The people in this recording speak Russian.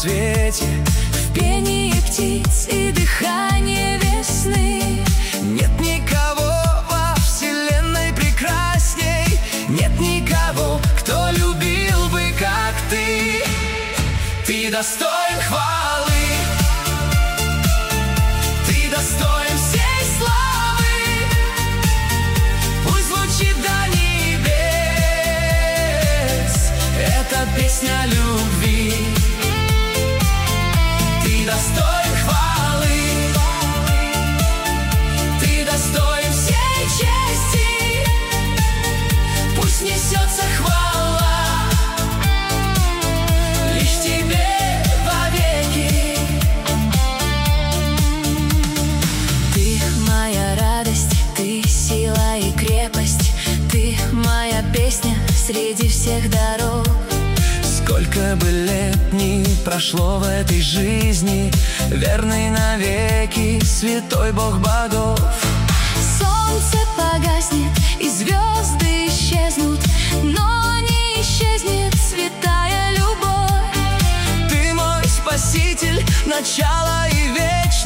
свете, в пении птиц и дыхании весны. нет никого во вселенной прекрасней, нет никого, кто любил бы, как ты. Ты достоин хвалы, ты достоин всей славы. Пусть звучит до небес эта песня любви. Ты достоин хвалы, ты достоин всей чести. Пусть несется хвала лишь тебе вовеки. Ты моя радость, ты сила и крепость, ты моя песня среди всех дорог. Сколько бы лет ни прошло в этой жизни, верный навеки святой Бог богов. Солнце погаснет и звезды исчезнут, но не исчезнет святая любовь. Ты мой спаситель, начало и вечность.